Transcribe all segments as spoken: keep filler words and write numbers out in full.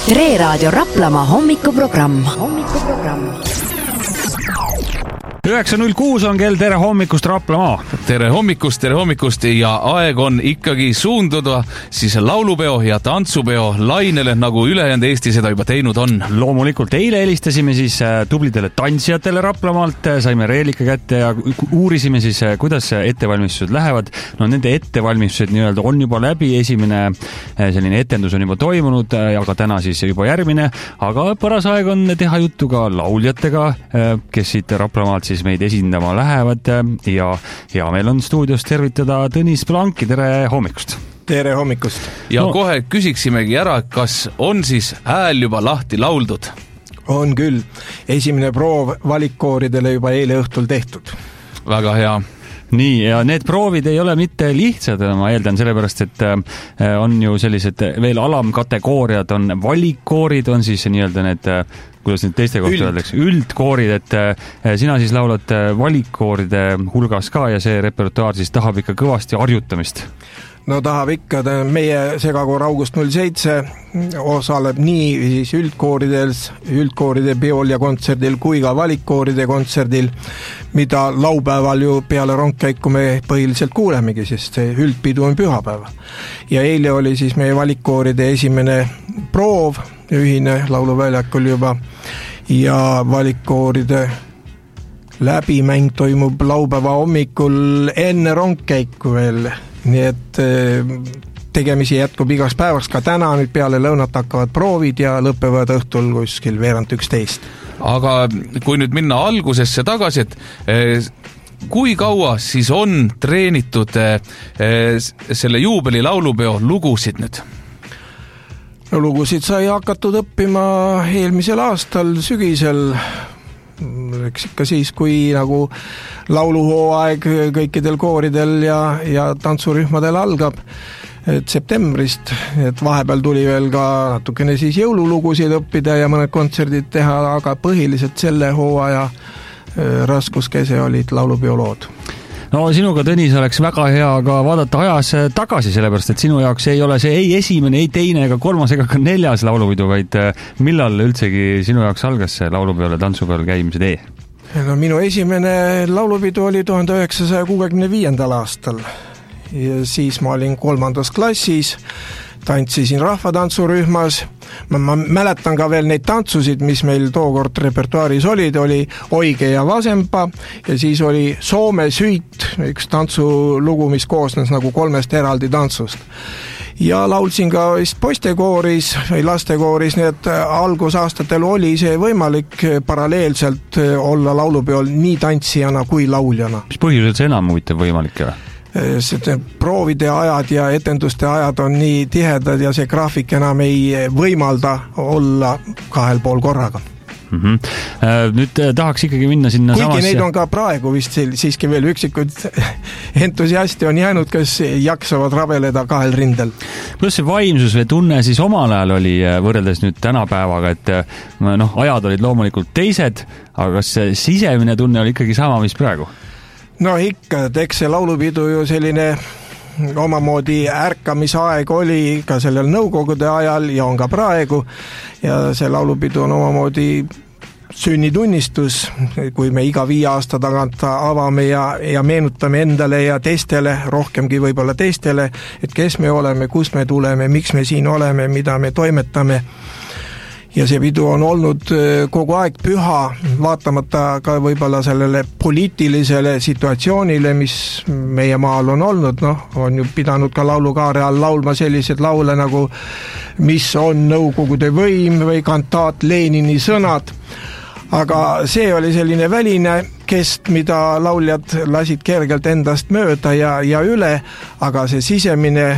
Tre Raadio Raplamaa hommikuprogramm. hommikuprogramm. üheksa null kuus on kell, tere hommikust Raplamaa. Tere hommikust, tere hommikust ja aeg on ikkagi suunduda siis laulupeo ja tantsupeo lainele, nagu ülejäänud Eesti seda juba teinud on. Loomulikult eile helistasime siis tublidele tantsijatele Raplamaalt, saime reelika kätte ja uurisime siis, kuidas ettevalmistused lähevad. No nende ettevalmistused nii-öelda on juba läbi, esimene selline etendus on juba toimunud, aga täna siis juba järgmine, aga paras aeg on teha juttu ka lauljatega, kes siit Raplamaalt siis meid esindama lähevad ja, ja meil on stuudios tervitada Tõnis Blanki, tere hommikust! Tere hommikust! Ja no. Kohe küsiksimegi ära, kas on siis hääl juba lahti lauldud? On küll. Esimene proov valikkooridele juba eile õhtul tehtud. Väga hea. Nii, ja need proovid ei ole mitte lihtsad, ma eeldan, sellepärast, et on ju sellised veel alamkategooriad, on valikkoorid, on siis nii-öelda need, kuidas need teiste kohta öeldakse, üldkoorid, et sina siis laulad valikkooride hulgas ka ja see repertuaar siis tahab ikka kõvasti harjutamist. No tahab ikka, meie segakoor August null seitse osaleb nii siis üldkooridel, üldkooride peol ja kontserdil kui ka valikkooride kontserdil, mida laupäeval ju peale rongkäiku me põhiliselt kuulemegi, sest see üldpidu on pühapäeval. Ja eile oli siis meie valikkooride esimene proov, ühine lauluväljakul juba, ja valikkooride läbimäng toimub laupäeva hommikul enne rongkäiku veel. Nii et tegemisi jätkub igaks päevaks, ka täna nüüd peale lõunat hakkavad proovid ja lõpevad õhtul kuskil veerand üksteist. Aga kui nüüd minna algusesse tagasi, et kui kaua siis on treenitud selle juubeli laulupeo lugusid nüüd? No, lugusid sai hakatud õppima eelmisel aastal sügisel, eks ikka siis, kui nagu lauluhooaeg kõikidel kooridel ja, ja tantsurühmadel algab, et septembrist, et vahepeal tuli veel ka natukene siis jõululugusid õppida ja mõned kontserdid teha, aga põhiliselt selle hooaja raskuskese olid laulupeolood. No sinuga, Tõnis, oleks väga hea ka vaadata ajas tagasi, sellepärast, et sinu jaoks ei ole see ei esimene, ei teine ega kolmas ega ka neljas laulupidu, vaid millal üldsegi sinu jaoks algas see laulupeole tantsupeol käimise tee? No minu esimene laulupidu oli tuhande üheksasaja kuuekümne viiendal aastal ja siis ma olin kolmandas klassis, tantsisin rahvatantsurühmas. Ma, ma mäletan ka veel neid tantsusid, mis meil tookord repertuaaris olid, oli Oige ja Vasempa ja siis oli Soome süüt, üks tantsulugu, mis koosnes nagu kolmest eraldi tantsust. Ja laulsin ka vist poistekooris või lastekooris, nii et algusaastatel oli see võimalik paralleelselt olla laulupeol nii tantsijana kui lauljana. Mis põhjusel see enam huvitav võimalik ei ole? Proovide ajad ja etenduste ajad on nii tihedad ja see graafik enam ei võimalda olla kahel pool korraga. Mm-hmm. Nüüd tahaks ikkagi minna sinna kuigi samasse. Neid on ka praegu vist siiski veel üksikud entusiasti on jäänud, kes jaksavad rabeleda kahel rindel. Kuidas see vaimsus või tunne siis omal ajal oli võrreldes nüüd tänapäevaga, et noh, ajad olid loomulikult teised, aga kas see sisemine tunne oli ikkagi sama, mis praegu? No ikka, eks see laulupidu ju selline omamoodi ärkamisaeg oli ka sellel nõukogude ajal ja on ka praegu ja see laulupidu on omamoodi sünnitunnistus, kui me iga viie aasta tagant avame ja, ja meenutame endale ja teistele, rohkemgi võib-olla teistele, et kes me oleme, kust me tuleme, miks me siin oleme, mida me toimetame. Ja see pidu on olnud kogu aeg püha, vaatamata ka võib-olla sellele poliitilisele situatsioonile, mis meie maal on olnud, noh, on ju pidanud ka laulukaare all laulma sellised laule nagu Mis on nõukogude võim või kantaat Lenini sõnad, aga see oli selline väline kest, mida lauljad lasid kergelt endast mööda ja, ja üle, aga see sisemine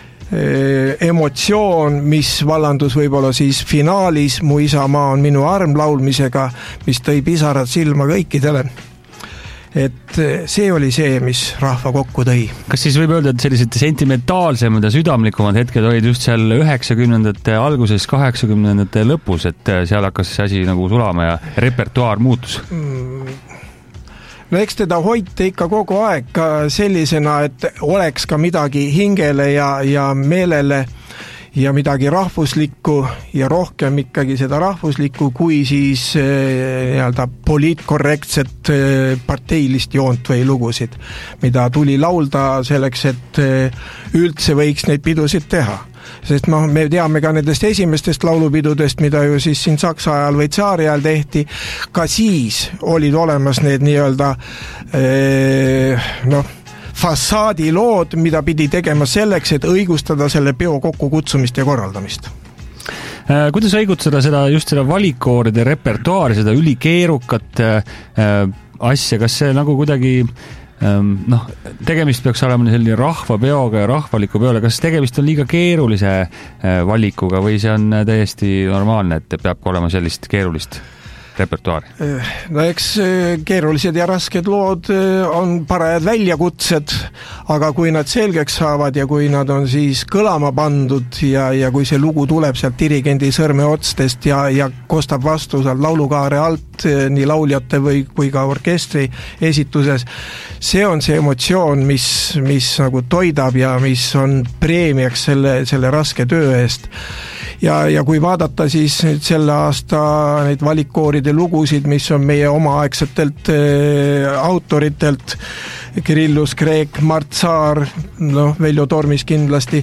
emotsioon, mis vallandus võib-olla siis finaalis Mu isamaa on minu arm laulmisega, mis tõi pisarad silma kõikidele. Et see oli see, mis rahva kokku tõi. Kas siis võib öelda, et sellised sentimentaalsemad ja südamlikumad hetked olid just seal üheksakümnendate alguses, kaheksakümnendate lõpus, et seal hakkas see asi nagu sulama ja repertuaar muutus? No eks teda hoiti ikka kogu aeg ka sellisena, et oleks ka midagi hingele ja, ja meelele ja midagi rahvuslikku ja rohkem ikkagi seda rahvuslikku kui siis nii-öelda poliitkorrektset parteilist joont või lugusid, mida tuli laulda selleks, et üldse võiks neid pidusid teha. Sest ma, me teame ka nendest esimestest laulupidudest, mida ju siis siin Saksa ajal või tsaari ajal tehti, ka siis olid olemas need nii-öelda noh, fassaadilood, mida pidi tegema selleks, et õigustada selle peo kokkukutsumist ja korraldamist. Kuidas õigutseda seda, just seda valikooride repertuaari, seda ülikeerukat asja, kas see nagu kuidagi noh, tegemist peaks olema selline rahvapeoga ja rahvaliku peole, kas tegemist on liiga keerulise valikuga või see on täiesti normaalne, et peab olema sellist keerulist repertuaari? No eks keerulised ja rasked lood on parajad väljakutsed, aga kui nad selgeks saavad ja kui nad on siis kõlama pandud ja, ja kui see lugu tuleb sealt dirigendi sõrmeotstest ja, ja kostab vastu sealt laulukaare alt nii lauljate või kui ka orkestri esituses, see on see emotsioon, mis, mis nagu toidab ja mis on preemiaks selle, selle raske töö eest. Ja, ja kui vaadata siis nüüd selle aasta neid valikkooride lugusid, mis on meie omaaegsetelt äh, autoritelt, Kirillus Kreek, Mart Saar, noh, Veljo Tormis kindlasti,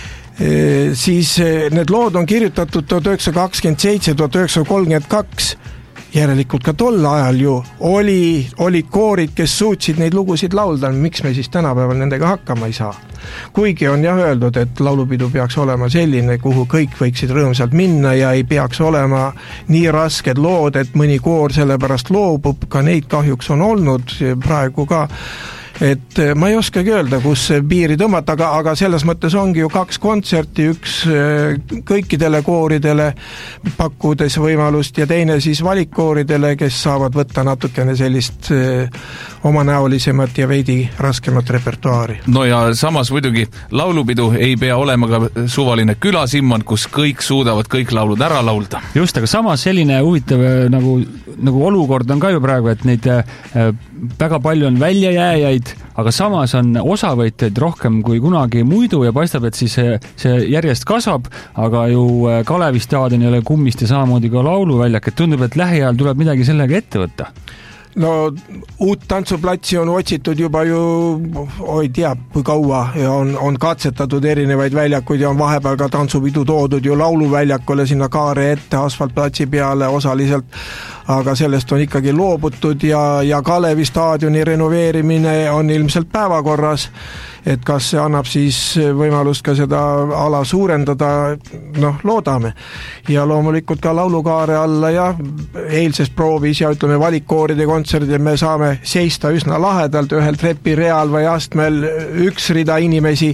äh, siis need lood on kirjutatud tuhat üheksasada kakskümmend seitse, tuhat üheksasada kolmkümmend kaks, järelikult ka tol ajal ju oli, olid koorid, kes suutsid neid lugusid laulda, miks me siis tänapäeval nendega hakkama ei saa. Kuigi on jah öeldud, et laulupidu peaks olema selline, kuhu kõik võiksid rõõmsalt minna ja ei peaks olema nii rasked lood, et mõni koor sellepärast loobub, ka neid kahjuks on olnud praegu ka. Et ma ei oskagi öelda, kus piiri tõmmata, aga, aga selles mõttes ongi ju kaks kontserti, üks kõikidele kooridele pakkudes võimalust ja teine siis valikkooridele, kes saavad võtta natukene sellist omanäolisemat ja veidi raskemat repertuaari. No ja samas muidugi laulupidu ei pea olema ka suvaline külasimman, kus kõik suudavad kõik laulud ära laulda. Just, aga samas selline huvitav nagu, nagu olukord on ka ju praegu, et neid väga palju on väljajääjaid, aga samas on osavõitjaid rohkem kui kunagi muidu ja paistab, et siis see, see järjest kasvab, aga ju Kalevi staadion ei ole kummist ja samamoodi ka lauluväljak, et tundub, et lähiajal tuleb midagi sellega ette võtta. No uut tantsuplatsi on otsitud juba ju, oi teab, kui kaua ja on, on katsetatud erinevaid väljakuid ja on vahepeal ka tantsupidu toodud ju lauluväljakule sinna kaare ette asfaltplatsi peale osaliselt, aga sellest on ikkagi loobutud ja, ja Kalevi staadioni renoveerimine on ilmselt päevakorras, et kas see annab siis võimalust ka seda ala suurendada, noh, loodame. Ja loomulikult ka laulukaare alla ja eilses proovis ja ütleme valikkooride kontserdil me saame seista üsna lahedalt ühel trepireal või astmel üks rida inimesi.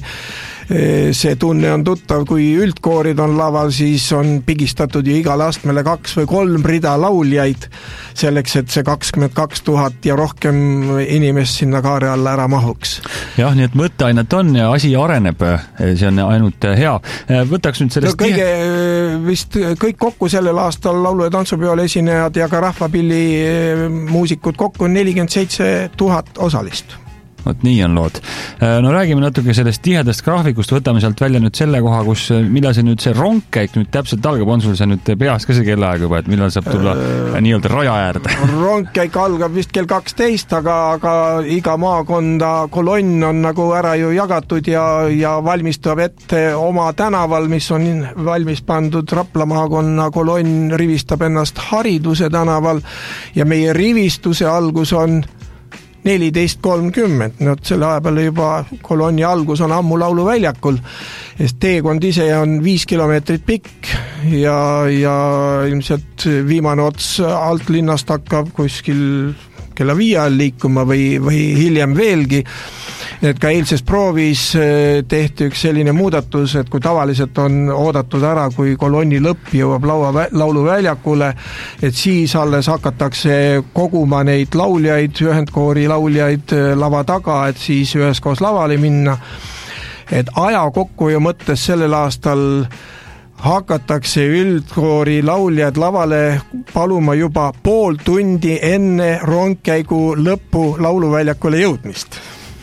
See tunne on tuttav, kui üldkoorid on laval, siis on pigistatud ju igale astmele kaks või kolm rida lauljaid selleks, et see kakskümmend kaks tuhat ja rohkem inimest sinna kaare alla ära mahuks. Jah, nii et mõtteainet on ja asi areneb, see on ainult hea. Võtaks nüüd sellest... No kõige, vist kõik kokku sellel aastal laulu- ja tantsupeol esinejad ja ka rahvapilli muusikud kokku on nelikümmend seitse tuhat osalist. Vot nii on lood. No räägime natuke sellest tihedast graafikust, võtame sealt välja nüüd selle koha, kus, millal see nüüd see rongkäik nüüd täpselt algab, on sul see nüüd peas ka see kellaaeg juba, et millal saab tulla äh, nii-öelda raja äärde? Rongkäik algab vist kell kaksteist, aga, aga iga maakonda kolonn on nagu ära ju jagatud ja, ja valmistab ette oma tänaval, mis on valmis pandud Rapla maakonna kolonn, rivistab ennast Hariduse tänaval ja meie rivistuse algus on neliteist kolmkümmend, no selle aja peale juba kolonni algus on ammu lauluväljakul, sest teekond ise on viis kilomeetrit pikk ja, ja ilmselt viimane ots alt linnast hakkab kuskil kella viie all liikuma või, või hiljem veelgi. Et ka eilses proovis tehti üks selline muudatus, et kui tavaliselt on oodatud ära, kui kolonni lõpp jõuab laua, lauluväljakule, et siis alles hakatakse koguma neid lauljaid, ühendkoori lauljaid lava taga, et siis üheskoos lavale minna. Et aja kokkuhoiu mõttes sellel aastal hakatakse üldkoori lauljad lavale paluma juba pool tundi enne rongkäigu lõppu lauluväljakule jõudmist.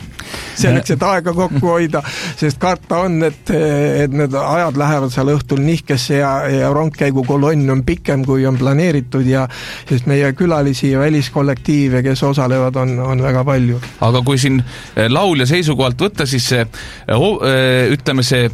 selleks, et aega kokku hoida, sest karta on, et, et need ajad lähevad seal õhtul nihkesse ja, ja rongkäigukolonn on pikem, kui on planeeritud ja sest meie külalisi ja väliskollektiive, kes osalevad, on, on väga palju. Aga kui siin laulja seisukohalt võtta, siis see, ütleme see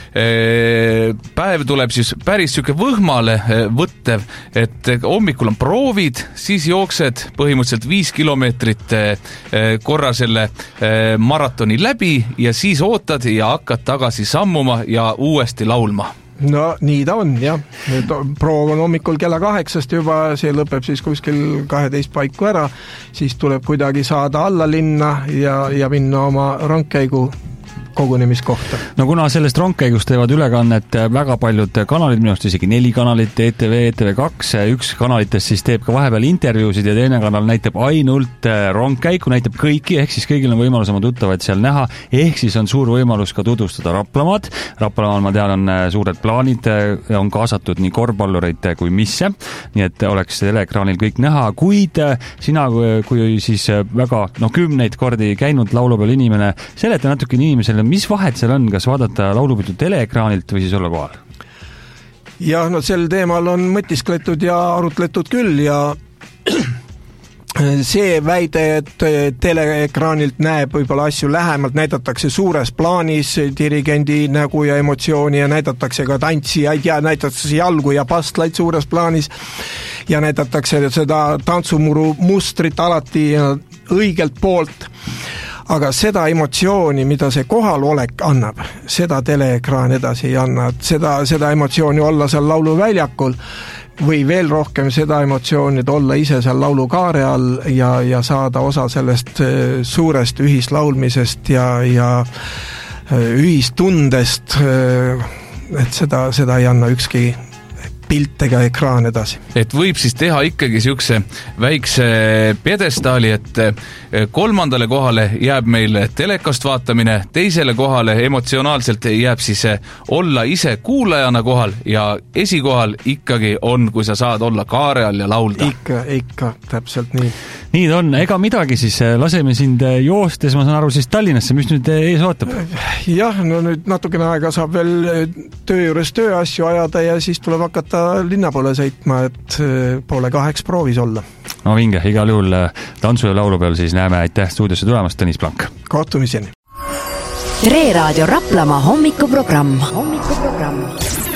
päev tuleb siis päris süke võhmale võttev, et hommikul on proovid, siis jooksed põhimõtteliselt viis kilomeetrit korra selle maratoni läbi ja siis ootad ja hakkad tagasi sammuma ja uuesti laulma. No nii ta on, jah. Proov on hommikul kella kaheksast juba, see lõpeb siis kuskil kaheteist paiku ära, siis tuleb kuidagi saada alla linna ja, ja minna oma rongkäigu kogunemiskohta. No kuna sellest rongkäigust teevad ülekannet väga paljud kanalid, minust isegi neli kanalit, E T V, E T V kaks, üks kanalitest siis teeb ka vahepeal intervjuusid ja teine kanal näitab ainult rongkäiku, näitab kõiki, ehk siis kõigil on võimalus oma tuttavaid seal näha, ehk siis on suur võimalus ka tutvustada Raplamaad. Raplamaal, ma tean, on suured plaanid, on kaasatud nii korvpallureid kui misse, nii et oleks teleekraanil kõik näha, kuid sina, kui siis väga no, kümneid kordi käinud laulupeol inimene, seleta natuke inimesele, mis vahet seal on, kas vaadata laulupidu teleekraanilt või siis olla kohal? Jah, no sel teemal on mõtiskletud ja arutletud küll ja see väide, et teleekraanilt näeb võib-olla asju lähemalt, näidatakse suures plaanis dirigendi nägu ja emotsiooni ja näidatakse ka tantsijaid ja näidatakse jalgu ja pastlaid suures plaanis ja näidatakse seda tantsumuru mustrit alati õigelt poolt. Aga seda emotsiooni, mida see kohalolek annab, seda teleekraan edasi ei anna. Seda, seda emotsiooni olla seal lauluväljakul või veel rohkem seda emotsiooni, et olla ise seal laulukaare all ja, ja saada osa sellest suurest ühislaulmisest ja, ja ühistundest, et seda, seda ei anna ükski pilt ega ekraan edasi. Et võib siis teha ikkagi siukse väikse pjedestaali, et kolmandale kohale jääb meil telekast vaatamine, teisele kohale emotsionaalselt jääb siis olla ise kuulajana kohal ja esikohal ikkagi on, kui sa saad olla kaare all ja laulda. Ikka, ikka, täpselt nii. Nii ta on, ega midagi siis, laseme sind joostes, ma saan aru siis Tallinnasse, mis nüüd ees ootab? Jah, no nüüd natukene aega saab veel töö juures tööasju ajada ja siis tuleb hakata linna poole sõitma, et poole kaheks proovis olla. No vinge, igal juhul tantsu- ja laulupeal siis näeme, aitäh stuudiosse tulemast, Tõnis Blank. Kohtumiseni. Tre Raadio Raplamaa hommikuprogramm. hommikuprogramm.